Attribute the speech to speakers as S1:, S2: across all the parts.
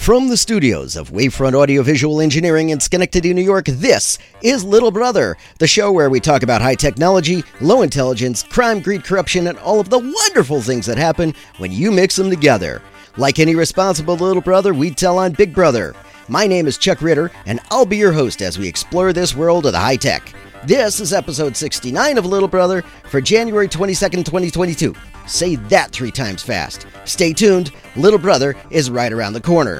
S1: From the studios of Wavefront Audiovisual Engineering in Schenectady, New York, this is Little Brother, the show where we talk about high technology, low intelligence, crime, greed, corruption, and all of the wonderful things that happen when you mix them together. Like any responsible little brother, we tell on Big Brother. My name is Chuck Ritter, and I'll be your host as we explore this world of the high tech. This is episode 69 of Little Brother for January 22nd, 2022. Say that 3 times fast. Stay tuned, Little Brother is right around the corner.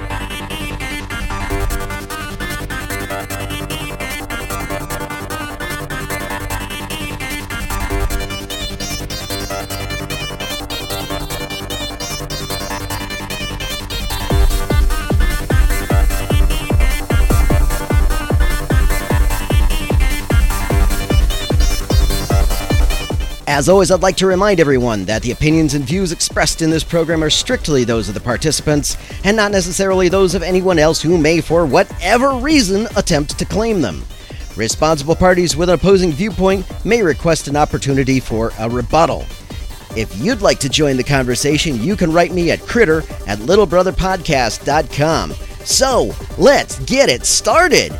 S1: As always, I'd like to remind everyone that the opinions and views expressed in this program are strictly those of the participants and not necessarily those of anyone else who may, for whatever reason, attempt to claim them. Responsible parties with an opposing viewpoint may request an opportunity for a rebuttal. If you'd like to join the conversation, you can write me at critter@littlebrotherpodcast.com. So, let's get it started!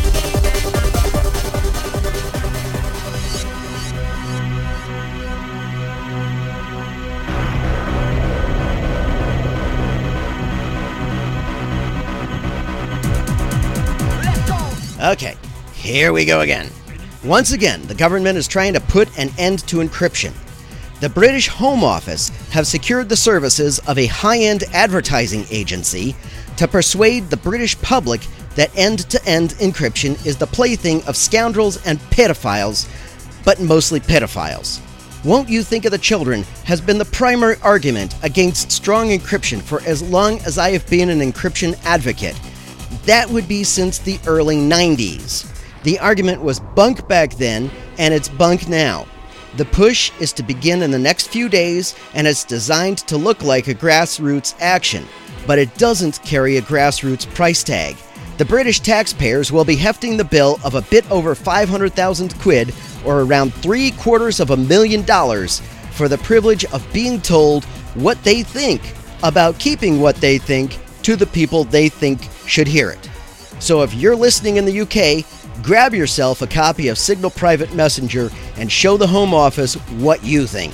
S1: Okay, here we go again. Once again, the government is trying to put an end to encryption. The British Home Office have secured the services of a high-end advertising agency to persuade the British public that end-to-end encryption is the plaything of scoundrels and pedophiles, but mostly pedophiles. Won't you think of the children has been the primary argument against strong encryption for as long as I have been an encryption advocate. That would be since the early 90s. The argument was bunk back then, and it's bunk now. The push is to begin in the next few days, and it's designed to look like a grassroots action, but it doesn't carry a grassroots price tag. The British taxpayers will be hefting the bill of a bit over 500,000 quid, or around $750,000, for the privilege of being told what they think about keeping what they think to the people they think should hear it. So if you're listening in the UK, grab yourself a copy of Signal Private Messenger and show the Home Office what you think.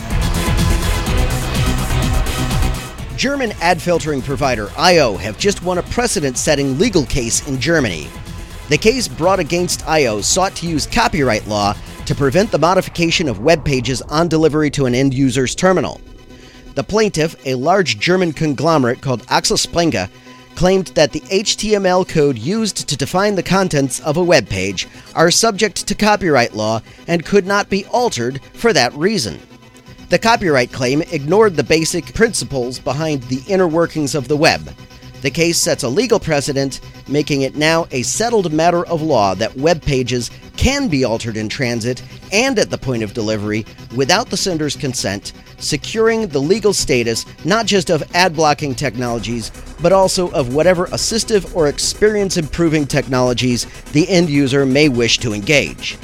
S1: German ad filtering provider IO have just won a precedent-setting legal case in Germany. The case brought against IO sought to use copyright law to prevent the modification of web pages on delivery to an end user's terminal. The plaintiff, a large German conglomerate called Axel Springer, claimed that the HTML code used to define the contents of a web page are subject to copyright law and could not be altered for that reason. The copyright claim ignored the basic principles behind the inner workings of the web. The case sets a legal precedent, making it now a settled matter of law that web pages can be altered in transit and at the point of delivery without the sender's consent, securing the legal status not just of ad-blocking technologies, but also of whatever assistive or experience-improving technologies the end user may wish to engage.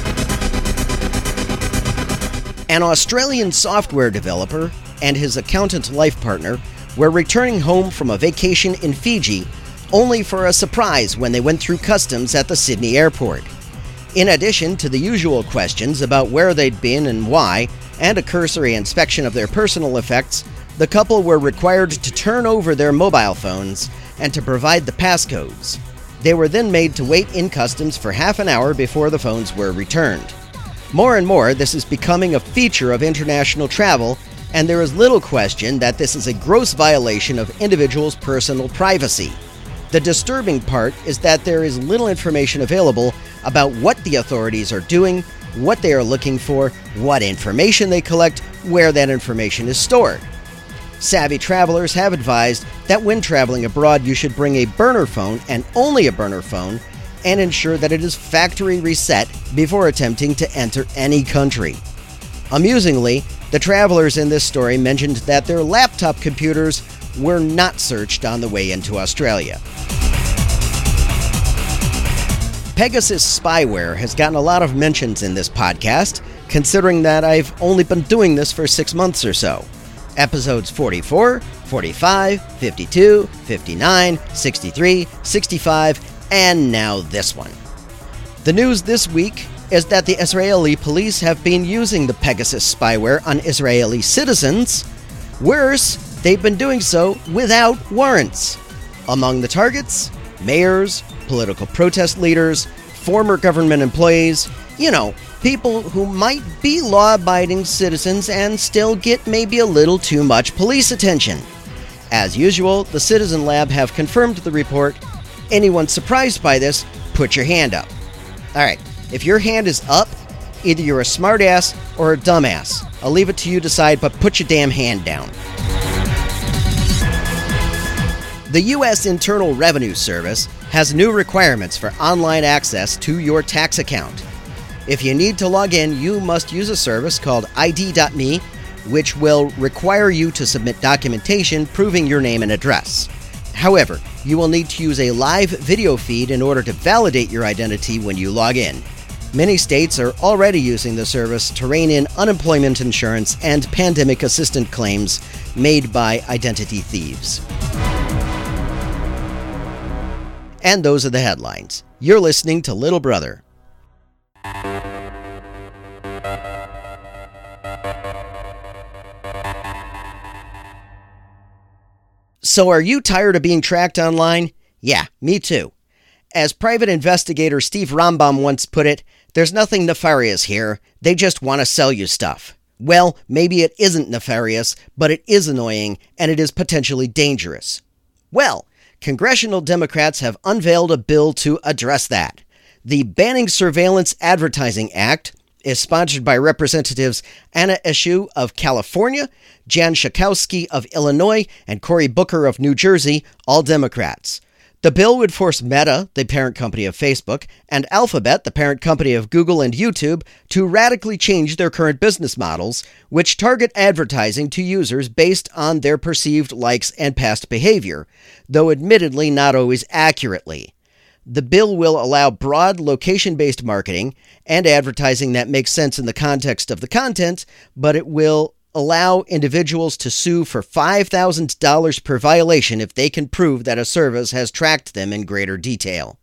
S1: An Australian software developer and his accountant life partner were returning home from a vacation in Fiji, only for a surprise when they went through customs at the Sydney airport. In addition to the usual questions about where they'd been and why, and a cursory inspection of their personal effects, the couple were required to turn over their mobile phones and to provide the passcodes. They were then made to wait in customs for half an hour before the phones were returned. More and more, this is becoming a feature of international travel, and there is little question that this is a gross violation of individuals' personal privacy. The disturbing part is that there is little information available about what the authorities are doing, what they are looking for, what information they collect, where that information is stored. Savvy travelers have advised that when traveling abroad, you should bring a burner phone and only a burner phone, and ensure that it is factory reset before attempting to enter any country. Amusingly, the travelers in this story mentioned that their laptop computers were not searched on the way into Australia. Pegasus spyware has gotten a lot of mentions in this podcast, considering that I've only been doing this for 6 months or so. Episodes 44, 45, 52, 59, 63, 65, and now this one. The news this week is that the Israeli police have been using the Pegasus spyware on Israeli citizens. Worse, they've been doing so without warrants. Among the targets, mayors, political protest leaders, former government employees, people who might be law-abiding citizens and still get maybe a little too much police attention. As usual, the Citizen Lab have confirmed the report. Anyone surprised by this, put your hand up. Alright, if your hand is up, either you're a smartass or a dumbass. I'll leave it to you to decide, but put your damn hand down. The U.S. Internal Revenue Service has new requirements for online access to your tax account. If you need to log in, you must use a service called ID.me, which will require you to submit documentation proving your name and address. However, you will need to use a live video feed in order to validate your identity when you log in. Many states are already using the service to rein in unemployment insurance and pandemic assistance claims made by identity thieves. And those are the headlines. You're listening to Little Brother. So are you tired of being tracked online? Yeah, me too. As private investigator Steve Rambam once put it, there's nothing nefarious here. They just want to sell you stuff. Well, maybe it isn't nefarious, but it is annoying, and it is potentially dangerous. Well, congressional Democrats have unveiled a bill to address that. The Banning Surveillance Advertising Act is sponsored by Representatives Anna Eshoo of California, Jan Schakowsky of Illinois, and Cory Booker of New Jersey, all Democrats. The bill would force Meta, the parent company of Facebook, and Alphabet, the parent company of Google and YouTube, to radically change their current business models, which target advertising to users based on their perceived likes and past behavior, though admittedly not always accurately. The bill will allow broad location-based marketing and advertising that makes sense in the context of the content, but it will allow individuals to sue for $5,000 per violation if they can prove that a service has tracked them in greater detail.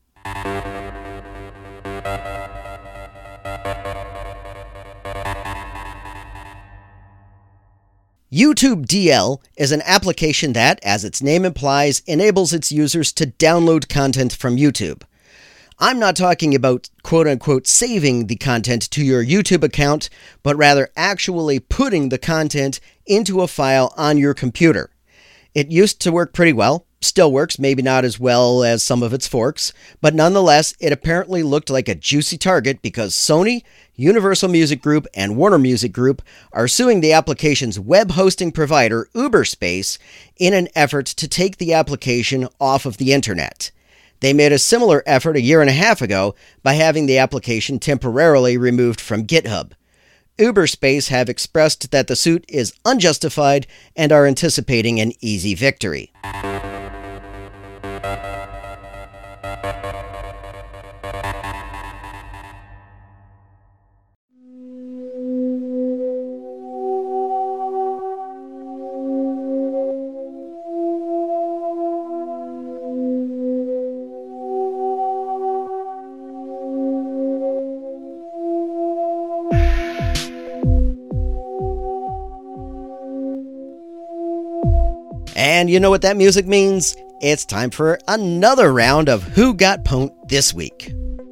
S1: YouTube DL is an application that, as its name implies, enables its users to download content from YouTube. I'm not talking about quote-unquote saving the content to your YouTube account, but rather actually putting the content into a file on your computer. It used to work pretty well, still works, maybe not as well as some of its forks, but nonetheless, it apparently looked like a juicy target because Sony, Universal Music Group, and Warner Music Group are suing the application's web hosting provider, Uberspace, in an effort to take the application off of the internet. They made a similar effort a year and a half ago by having the application temporarily removed from GitHub. Uberspace have expressed that the suit is unjustified and are anticipating an easy victory. And you know what that music means? It's time for another round of Who Got Pwned this week.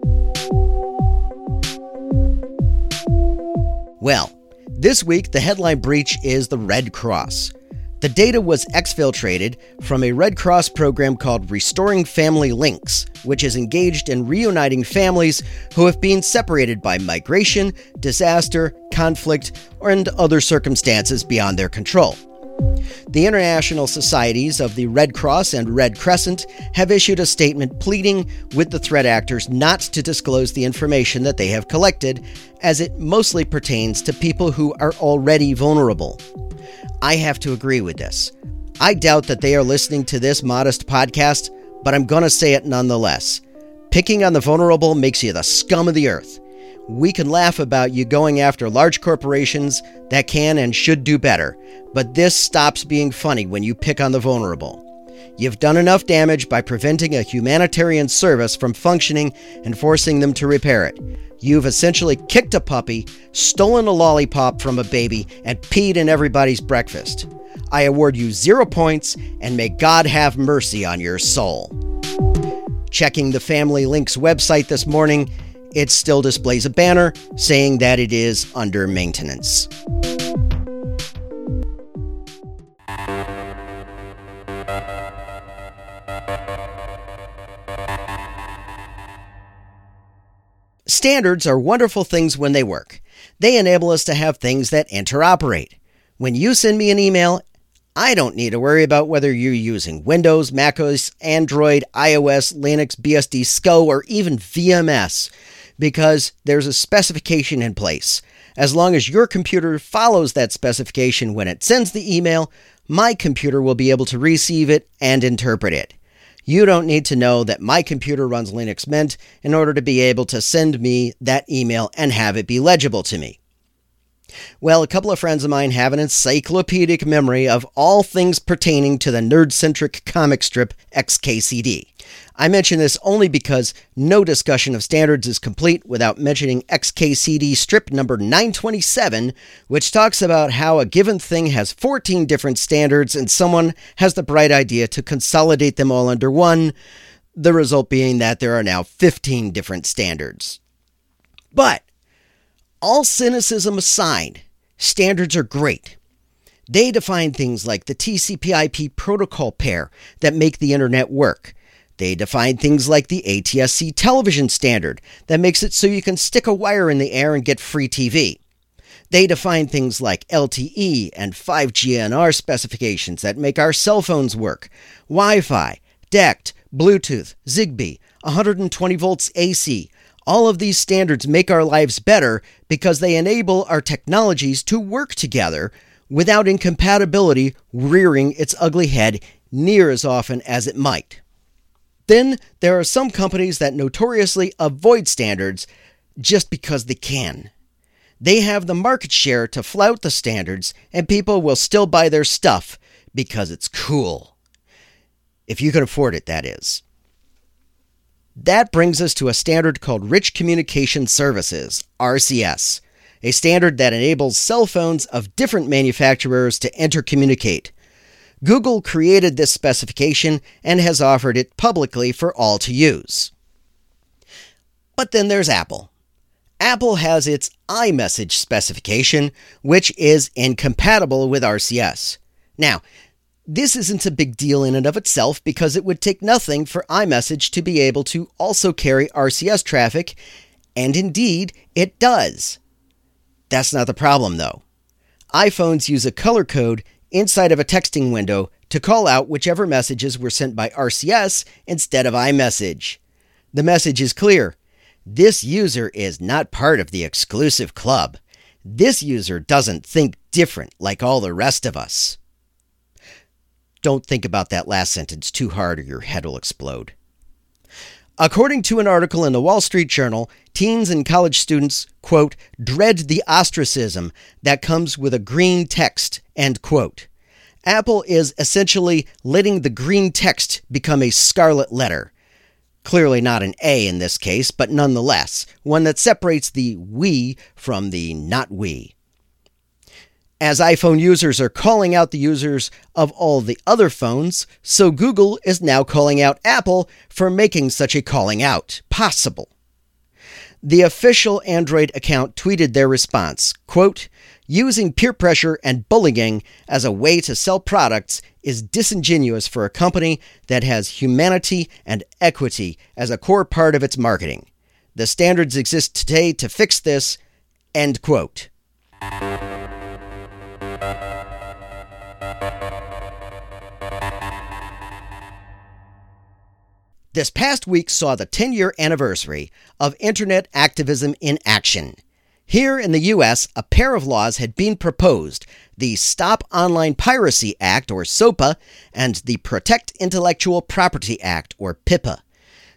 S1: Well, this week the headline breach is the Red Cross. The data was exfiltrated from a Red Cross program called Restoring Family Links, which is engaged in reuniting families who have been separated by migration, disaster, conflict, and other circumstances beyond their control. The international societies of the Red Cross and Red Crescent have issued a statement pleading with the threat actors not to disclose the information that they have collected, as it mostly pertains to people who are already vulnerable. I have to agree with this. I doubt that they are listening to this modest podcast, but I'm gonna say it nonetheless. Picking on the vulnerable makes you the scum of the earth. We can laugh about you going after large corporations that can and should do better, but this stops being funny when you pick on the vulnerable. You've done enough damage by preventing a humanitarian service from functioning and forcing them to repair it. You've essentially kicked a puppy, stolen a lollipop from a baby, and peed in everybody's breakfast. I award you 0 points, and may God have mercy on your soul. Checking the Family Links website this morning, it still displays a banner saying that it is under maintenance. Standards are wonderful things when they work. They enable us to have things that interoperate. When you send me an email, I don't need to worry about whether you're using Windows, macOS, Android, iOS, Linux, BSD, SCO, or even VMS, because there's a specification in place. As long as your computer follows that specification when it sends the email, my computer will be able to receive it and interpret it. You don't need to know that my computer runs Linux Mint in order to be able to send me that email and have it be legible to me. Well, a couple of friends of mine have an encyclopedic memory of all things pertaining to the nerd-centric comic strip XKCD. I mention this only because no discussion of standards is complete without mentioning XKCD strip number 927, which talks about how a given thing has 14 different standards and someone has the bright idea to consolidate them all under one, the result being that there are now 15 different standards. But all cynicism aside, standards are great. They define things like the TCP/IP protocol pair that make the internet work. They define things like the ATSC television standard that makes it so you can stick a wire in the air and get free TV. They define things like LTE and 5G NR specifications that make our cell phones work, Wi-Fi, DECT, Bluetooth, Zigbee, 120 volts AC. All of these standards make our lives better because they enable our technologies to work together without incompatibility rearing its ugly head near as often as it might. Then there are some companies that notoriously avoid standards just because they can. They have the market share to flout the standards, and people will still buy their stuff because it's cool. If you can afford it, that is. That brings us to a standard called Rich Communication Services, RCS, a standard that enables cell phones of different manufacturers to intercommunicate. Google created this specification and has offered it publicly for all to use. But then there's Apple. Apple has its iMessage specification, which is incompatible with RCS. Now, this isn't a big deal in and of itself because it would take nothing for iMessage to be able to also carry RCS traffic, and indeed, it does. That's not the problem, though. iPhones use a color code inside of a texting window to call out whichever messages were sent by RCS instead of iMessage. The message is clear. This user is not part of the exclusive club. This user doesn't think different like all the rest of us. Don't think about that last sentence too hard or your head will explode. According to an article in the Wall Street Journal, teens and college students, quote, dread the ostracism that comes with a green text, end quote. Apple is essentially letting the green text become a scarlet letter. Clearly not an A in this case, but nonetheless, one that separates the we from the not we. As iPhone users are calling out the users of all the other phones, so Google is now calling out Apple for making such a calling out possible. The official Android account tweeted their response, quote, using peer pressure and bullying as a way to sell products is disingenuous for a company that has humanity and equity as a core part of its marketing. The standards exist today to fix this, end quote. This past week saw the 10-year anniversary of Internet activism in action. Here in the U.S., a pair of laws had been proposed, the Stop Online Piracy Act, or SOPA, and the Protect Intellectual Property Act, or PIPA.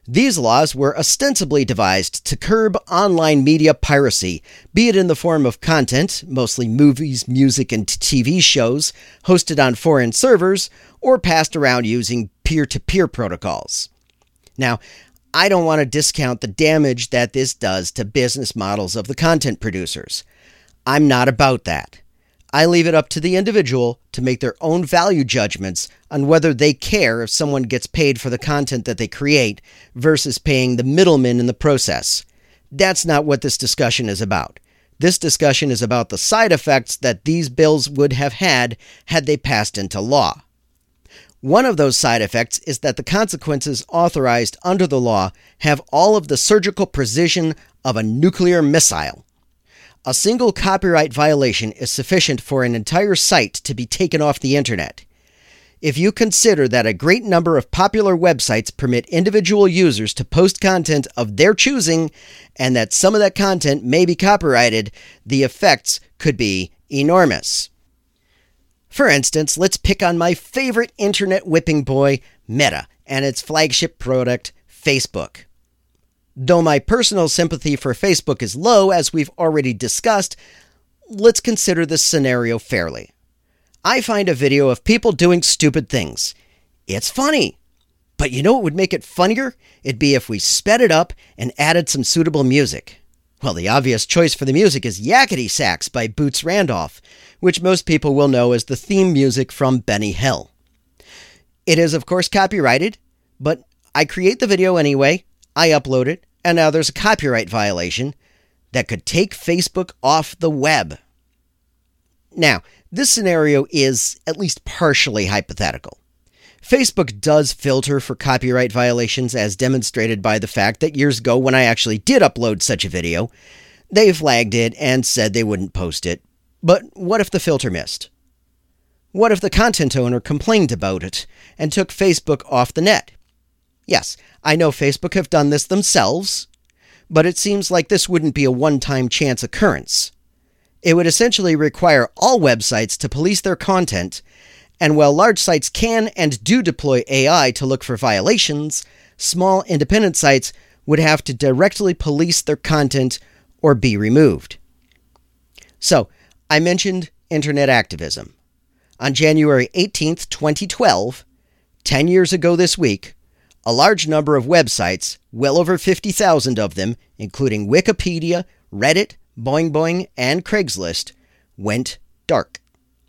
S1: These laws were ostensibly devised to curb online media piracy, be it in the form of content, mostly movies, music, and TV shows, hosted on foreign servers, or passed around using peer-to-peer protocols. Now, I don't want to discount the damage that this does to business models of the content producers. I'm not about that. I leave it up to the individual to make their own value judgments on whether they care if someone gets paid for the content that they create versus paying the middleman in the process. That's not what this discussion is about. This discussion is about the side effects that these bills would have had they passed into law. One of those side effects is that the consequences authorized under the law have all of the surgical precision of a nuclear missile. A single copyright violation is sufficient for an entire site to be taken off the internet. If you consider that a great number of popular websites permit individual users to post content of their choosing, and that some of that content may be copyrighted, the effects could be enormous. For instance, let's pick on my favorite internet whipping boy, Meta, and its flagship product, Facebook. Though my personal sympathy for Facebook is low, as we've already discussed, let's consider this scenario fairly. I find a video of people doing stupid things. It's funny. But you know what would make it funnier? It'd be if we sped it up and added some suitable music. Well, the obvious choice for the music is Yakety Sax by Boots Randolph, which most people will know as the theme music from Benny Hill. It is, of course, copyrighted, but I create the video anyway, I upload it, and now there's a copyright violation that could take Facebook off the web. Now, this scenario is at least partially hypothetical. Facebook does filter for copyright violations, as demonstrated by the fact that years ago when I actually did upload such a video, they flagged it and said they wouldn't post it. But what if the filter missed? What if the content owner complained about it and took Facebook off the net? Yes, I know Facebook have done this themselves, but it seems like this wouldn't be a one-time chance occurrence. It would essentially require all websites to police their content, and while large sites can and do deploy AI to look for violations, small independent sites would have to directly police their content or be removed. So, I mentioned internet activism. On January 18th, 2012, 10 years ago this week, a large number of websites, well over 50,000 of them, including Wikipedia, Reddit, Boing Boing, and Craigslist, went dark.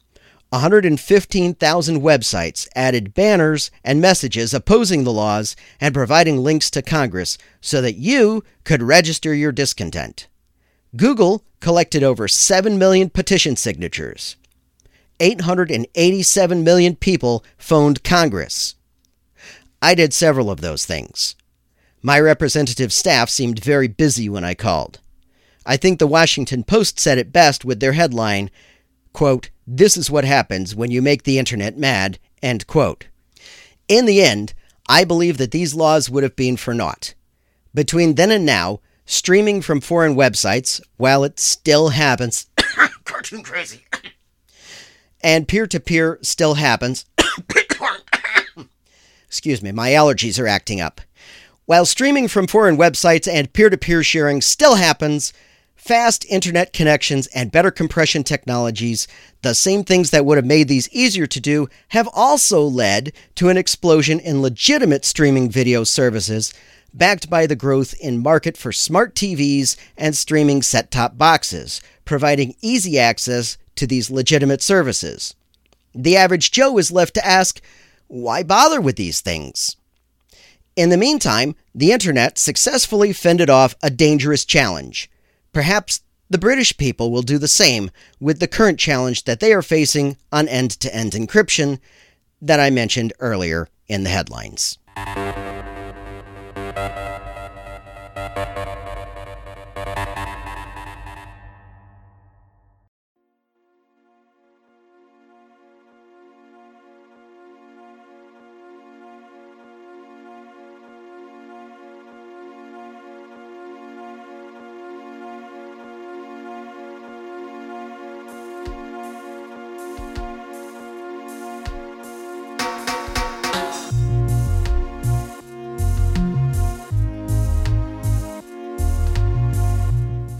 S1: 115,000 websites added banners and messages opposing the laws and providing links to Congress so that you could register your discontent. Google collected over 7 million petition signatures. 887 million people phoned Congress. I did several of those things. My representative staff seemed very busy when I called. I think the Washington Post said it best with their headline, quote, "This is what happens when you make the internet mad," end quote. In the end, I believe that these laws would have been for naught. Between then and now, streaming from foreign websites, while it still happens, cartoon crazy, and peer-to-peer still happens, excuse me, my allergies are acting up. While streaming from foreign websites and peer-to-peer sharing still happens, fast internet connections and better compression technologies, the same things that would have made these easier to do, have also led to an explosion in legitimate streaming video services, backed by the growth in market for smart TVs and streaming set-top boxes, providing easy access to these legitimate services. The average Joe is left to ask, why bother with these things? In the meantime, the internet successfully fended off a dangerous challenge. Perhaps the British people will do the same with the current challenge that they are facing on end-to-end encryption that I mentioned earlier in the headlines.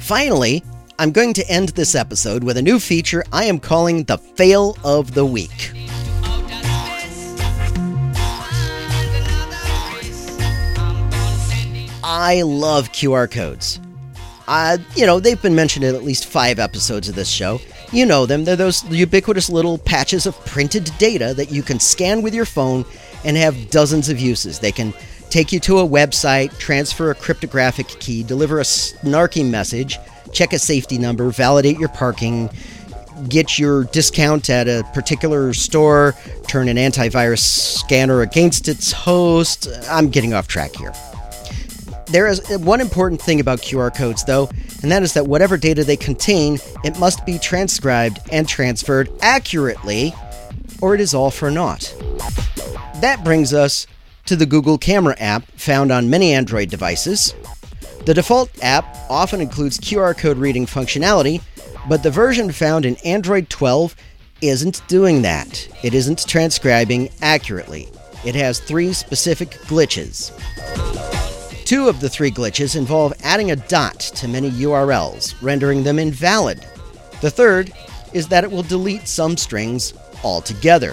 S1: Finally, I'm going to end this episode with a new feature I am calling the Fail of the Week. I love QR codes. They've been mentioned in at least 5 episodes of this show. You know them. They're those ubiquitous little patches of printed data that you can scan with your phone and have dozens of uses. They can take you to a website, transfer a cryptographic key, deliver a snarky message, check a safety number, validate your parking, get your discount at a particular store, turn an antivirus scanner against its host. I'm getting off track here. There is one important thing about QR codes, though, and that is that whatever data they contain, it must be transcribed and transferred accurately, or it is all for naught. That brings us to the Google Camera app found on many Android devices. The default app often includes QR code reading functionality, but the version found in Android 12 isn't doing that. It isn't transcribing accurately. It has 3 specific glitches. 2 of the 3 glitches involve adding a dot to many URLs, rendering them invalid. The third is that it will delete some strings altogether.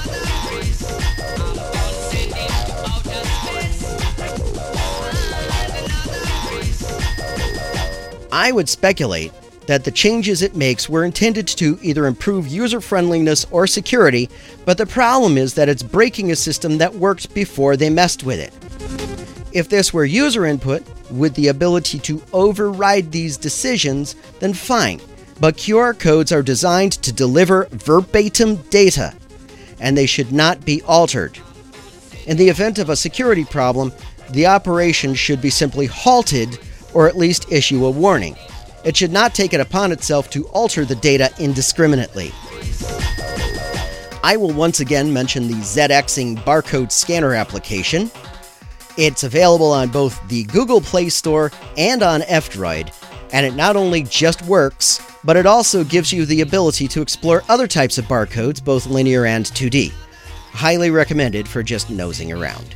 S1: I would speculate that the changes it makes were intended to either improve user-friendliness or security, but the problem is that it's breaking a system that worked before they messed with it. If this were user input with the ability to override these decisions, then fine. But QR codes are designed to deliver verbatim data, and they should not be altered. In the event of a security problem, the operation should be simply halted or at least issue a warning. It should not take it upon itself to alter the data indiscriminately. I will once again mention the ZXing barcode scanner application. It's available on both the Google Play Store and on F-Droid, and it not only just works, but it also gives you the ability to explore other types of barcodes, both linear and 2D. Highly recommended for just nosing around.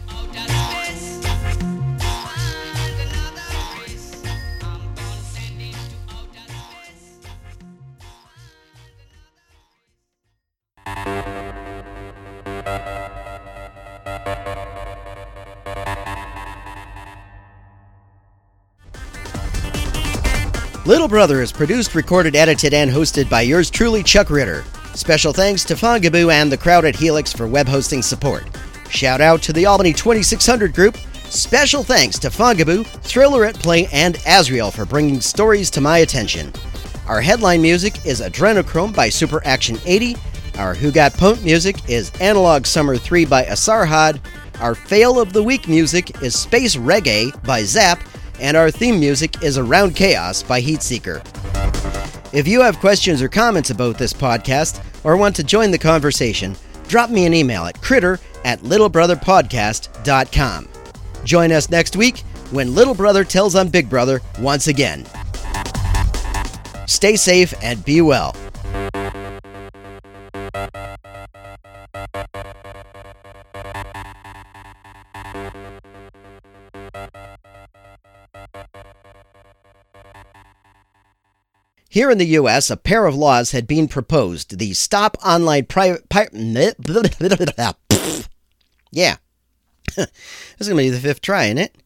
S1: Little Brother is produced, recorded, edited, and hosted by yours truly, Chuck Ritter. Special thanks to Fongaboo and the crowd at Helix for web hosting support. Shout out to the Albany 2600 group. Special thanks to Fongaboo, Thriller at Play, and Azrael for bringing stories to my attention. Our headline music is Adrenochrome by Super Action 80. Our Who Got Punked music is Analog Summer 3 by Asarhad. Our Fail of the Week music is Space Reggae by Zap. And our theme music is Around Chaos by Heatseeker. If you have questions or comments about this podcast or want to join the conversation, drop me an email at critter@littlebrotherpodcast.com. Join us next week when Little Brother tells on Big Brother once again. Stay safe and be well. Here in the U.S., a pair of laws had been proposed. The Stop Online Private... Yeah. This is going to be the 5th try, isn't it?